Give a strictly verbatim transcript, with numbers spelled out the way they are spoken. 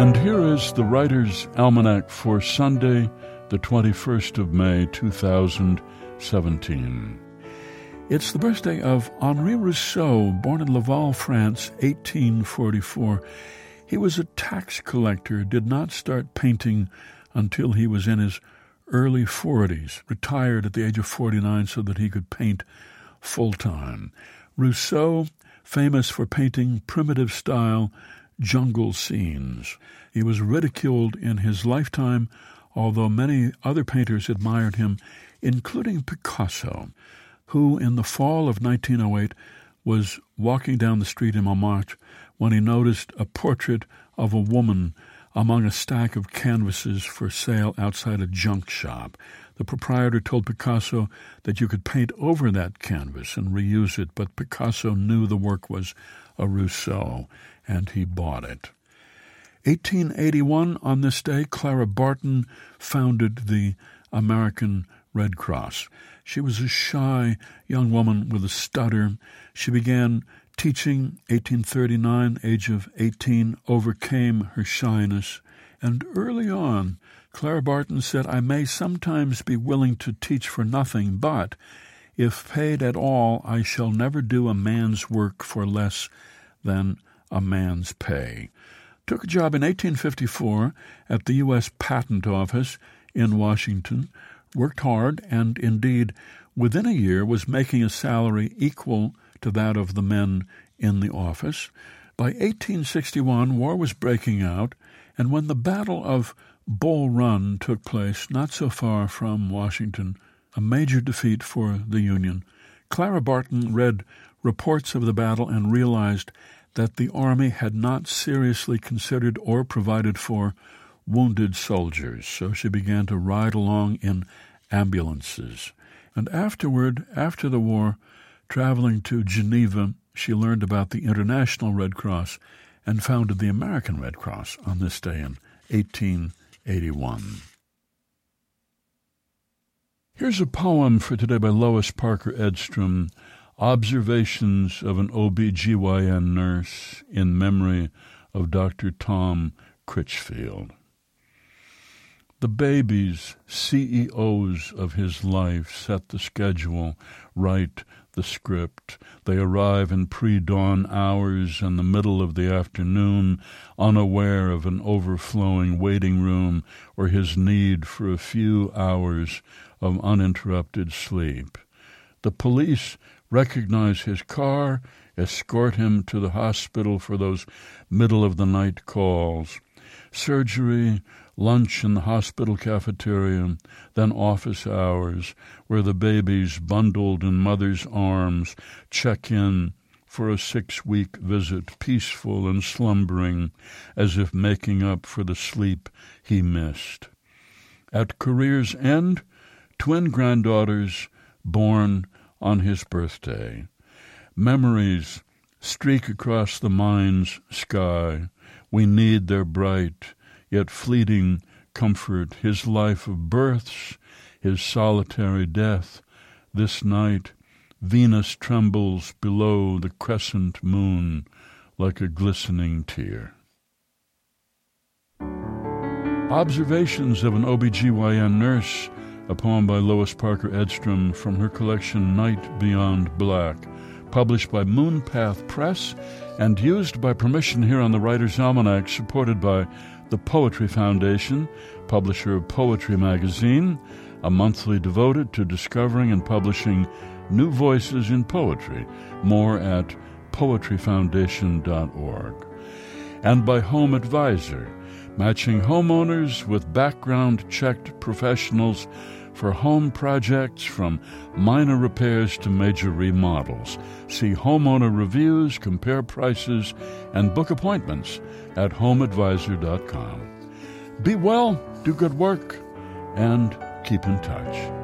And here is the Writer's Almanac for Sunday, the twenty-first of May, two thousand seventeen. It's the birthday of Henri Rousseau, born in Laval, France, eighteen forty-four. He was a tax collector, did not start painting until he was in his early forties, retired at the age of forty-nine so that he could paint full-time. Rousseau, famous for painting primitive-style jungle scenes. He was ridiculed in his lifetime, although many other painters admired him, including Picasso, who in the fall of nineteen oh eight was walking down the street in Montmartre when he noticed a portrait of a woman among a stack of canvases for sale outside a junk shop. The proprietor told Picasso that you could paint over that canvas and reuse it, but Picasso knew the work was a Rousseau, and he bought it. eighteen eighty-one, on this day, Clara Barton founded the American Red Cross. She was a shy young woman with a stutter. She began teaching eighteen thirty-nine, age of eighteen, overcame her shyness, and early on, Clara Barton said, "I may sometimes be willing to teach for nothing, but if paid at all, I shall never do a man's work for less than a man's pay." Took a job in eighteen fifty-four at the U S Patent Office in Washington, worked hard, and indeed, within a year was making a salary equal to that of the men in the office. By eighteen sixty-one, war was breaking out, and when the Battle of Bull Run took place not so far from Washington, a major defeat for the Union, Clara Barton read reports of the battle and realized that the Army had not seriously considered or provided for wounded soldiers, so she began to ride along in ambulances. And afterward, after the war, traveling to Geneva, she learned about the International Red Cross and founded the American Red Cross on this day in eighteen eighty-one. Here's a poem for today by Lois Parker Edstrom, Observations of an O B G Y N Nurse in Memory of Doctor Tom Critchfield. The babies, C E Os of his life, set the schedule, write the script. They arrive in pre-dawn hours and the middle of the afternoon, unaware of an overflowing waiting room or his need for a few hours of uninterrupted sleep. The police recognize his car, escort him to the hospital for those middle-of-the-night calls. Surgery, lunch in the hospital cafeteria, then office hours, where the babies, bundled in mother's arms, check in for a six-week visit, peaceful and slumbering, as if making up for the sleep he missed. At career's end, twin granddaughters born on his birthday. Memories streak across the mind's sky. We need their bright, yet fleeting comfort, his life of births, his solitary death. This night, Venus trembles below the crescent moon like a glistening tear. Observations of an O B G Y N Nurse, a poem by Lois Parker Edstrom from her collection Night Beyond Black, published by Moonpath Press and used by permission here on the Writer's Almanac, supported by the Poetry Foundation, publisher of Poetry Magazine, a monthly devoted to discovering and publishing new voices in poetry. More at poetry foundation dot org. And by Home Advisor, matching homeowners with background-checked professionals for home projects from minor repairs to major remodels. See homeowner reviews, compare prices, and book appointments at home advisor dot com. Be well, do good work, and keep in touch.